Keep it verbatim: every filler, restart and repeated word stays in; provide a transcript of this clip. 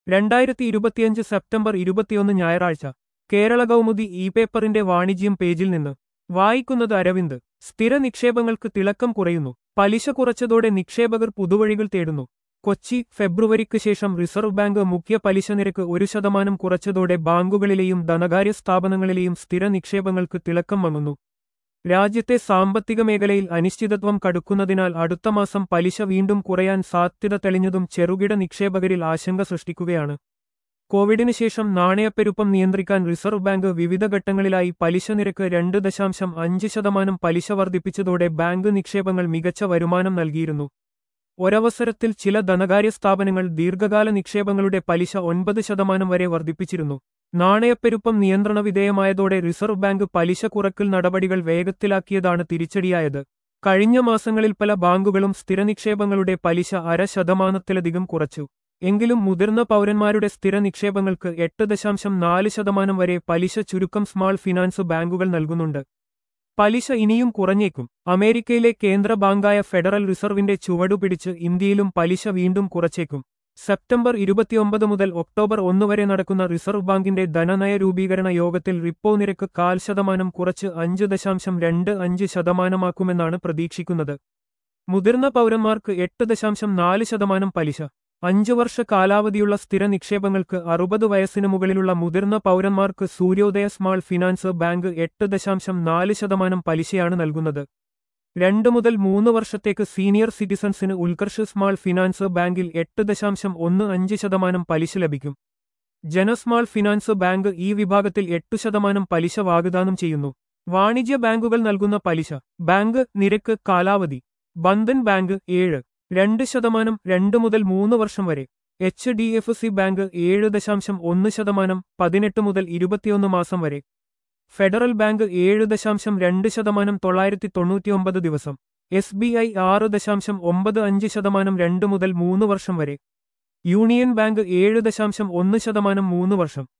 രണ്ടായിരത്തി ഇരുപത്തിയഞ്ച് സെപ്റ്റംബർ ഇരുപത്തിയൊന്ന് ഞായറാഴ്ച കേരള കൗമുദി ഇ പേപ്പറിന്റെ വാണിജ്യം പേജിൽ നിന്ന് വായിക്കുന്നത് അരവിന്ദ്. സ്ഥിര നിക്ഷേപങ്ങൾക്ക് തിളക്കം കുറയുന്നു. പലിശ കുറച്ചതോടെ നിക്ഷേപകർ പുതുവഴികൾ തേടുന്നു. കൊച്ചി. ഫെബ്രുവരിക്ക് ശേഷം റിസർവ് ബാങ്ക് മുഖ്യ പലിശ നിരക്ക് ഒരു ശതമാനം കുറച്ചതോടെ ബാങ്കുകളിലെയും ധനകാര്യ സ്ഥാപനങ്ങളിലെയും സ്ഥിര നിക്ഷേപങ്ങൾക്ക് തിളക്കം വങ്ങുന്നു. രാജ്യത്തെ സാമ്പത്തിക മേഖലയിൽ അനിശ്ചിതത്വം കടുക്കുന്നതിനാൽ അടുത്ത മാസം പലിശ വീണ്ടും കുറയാൻ സാധ്യത തെളിഞ്ഞതും ചെറുകിട നിക്ഷേപകരിൽ ആശങ്ക സൃഷ്ടിക്കുകയാണ്. കോവിഡിന് ശേഷം നാണയപ്പെരുപ്പം നിയന്ത്രിക്കാൻ റിസർവ് ബാങ്ക് വിവിധ ഘട്ടങ്ങളിലായി പലിശ നിരക്ക് രണ്ട് ദശാംശം അഞ്ച് ശതമാനം പലിശ വർദ്ധിപ്പിച്ചതോടെ ബാങ്ക് നിക്ഷേപങ്ങൾ മികച്ച വരുമാനം നൽകിയിരുന്നു. ഒരവസരത്തിൽ ചില ധനകാര്യ സ്ഥാപനങ്ങൾ ദീർഘകാല നിക്ഷേപങ്ങളുടെ പലിശ ഒൻപത് ശതമാനം വരെ വർദ്ധിപ്പിച്ചിരുന്നു. നാണയപ്പെരുപ്പം നിയന്ത്രണ വിധേയമായതോടെ റിസർവ് ബാങ്ക് പലിശ കുറക്കൽ നടപടികൾ വേഗത്തിലാക്കിയതാണ് തിരിച്ചടിയായത്. കഴിഞ്ഞ മാസങ്ങളിൽ പല ബാങ്കുകളും സ്ഥിരനിക്ഷേപങ്ങളുടെ പലിശ അര ശതമാനത്തിലധികം കുറച്ചു. എങ്കിലും മുതിർന്ന പൗരന്മാരുടെ സ്ഥിര നിക്ഷേപങ്ങൾക്ക് എട്ട് ദശാംശം നാല് ശതമാനം വരെ പലിശ ചുരുക്കം സ്മാൾ ഫിനാൻസ് ബാങ്കുകൾ നൽകുന്നുണ്ട്. പലിശ ഇനിയും കുറഞ്ഞേക്കും. അമേരിക്കയിലെ കേന്ദ്ര ബാങ്കായ ഫെഡറൽ റിസർവിന്റെ ചുവടുപിടിച്ച് ഇന്ത്യയിലും പലിശ വീണ്ടും കുറച്ചേക്കും. സെപ്റ്റംബർ ഇരുപത്തിയൊമ്പത് മുതൽ ഒക്ടോബർ ഒന്ന് വരെ നടക്കുന്ന റിസർവ് ബാങ്കിന്റെ ധനനയ രൂപീകരണ യോഗത്തിൽ റിപ്പോ നിരക്ക് കാൽ ശതമാനം കുറച്ച് അഞ്ച് ദശാംശം രണ്ട് അഞ്ച് ശതമാനമാക്കുമെന്നാണ് പ്രതീക്ഷിക്കുന്നത്. മുതിർന്ന പൗരന്മാർക്ക് എട്ട് ദശാംശം നാല് ശതമാനം പലിശ. അഞ്ചു വർഷ കാലാവധിയുള്ള സ്ഥിര നിക്ഷേപങ്ങൾക്ക് അറുപത് വയസ്സിന് മുകളിലുള്ള മുതിർന്ന പൗരന്മാർക്ക് സൂര്യോദയ സ്മാൾ ഫിനാൻസ് ബാങ്ക് എട്ട് ദശാംശം നാല് ശതമാനം പലിശയാണ് നൽകുന്നത്. രണ്ട് മുതൽ മൂന്ന് വർഷത്തേക്ക് സീനിയർ സിറ്റിസൺസിന് ഉത്കർഷ് സ്മാൾ ഫിനാൻസ് ബാങ്കിൽ എട്ട് ദശാംശം ഒന്ന് അഞ്ച് ശതമാനം പലിശ ലഭിക്കും. ജനസ്മാൾ ഫിനാൻസ് ബാങ്ക് ഈ വിഭാഗത്തിൽ എട്ടു ശതമാനം പലിശ വാഗ്ദാനം ചെയ്യുന്നു. വാണിജ്യ ബാങ്കുകൾ നൽകുന്ന പലിശ. ബാങ്ക് നിരക്ക് കാലാവധി. ബന്ധൻ ബാങ്ക് ഏഴ് രണ്ട് ശതമാനം രണ്ട് മുതൽ മൂന്ന് വർഷം വരെ. H D F C bank ഏഴ് ദശാംശം ഒന്ന് ശതമാനം പതിനെട്ട് മുതൽ ഇരുപത്തിയൊന്ന് മാസം വരെ. ഫെഡറൽ ബാങ്ക് ഏഴ് ദശാംശം രണ്ട് ശതമാനം തൊള്ളായിരത്തി തൊണ്ണൂറ്റിയൊമ്പത് ദിവസം. എസ് ബി ഐ ആറ് ദശാംശം ഒമ്പത് അഞ്ച് ശതമാനം രണ്ട് മുതൽ മൂന്ന് വർഷം വരെ. യൂണിയൻ ബാങ്ക് ഏഴ് ദശാംശം ഒന്ന് ശതമാനം മൂന്ന് വർഷം.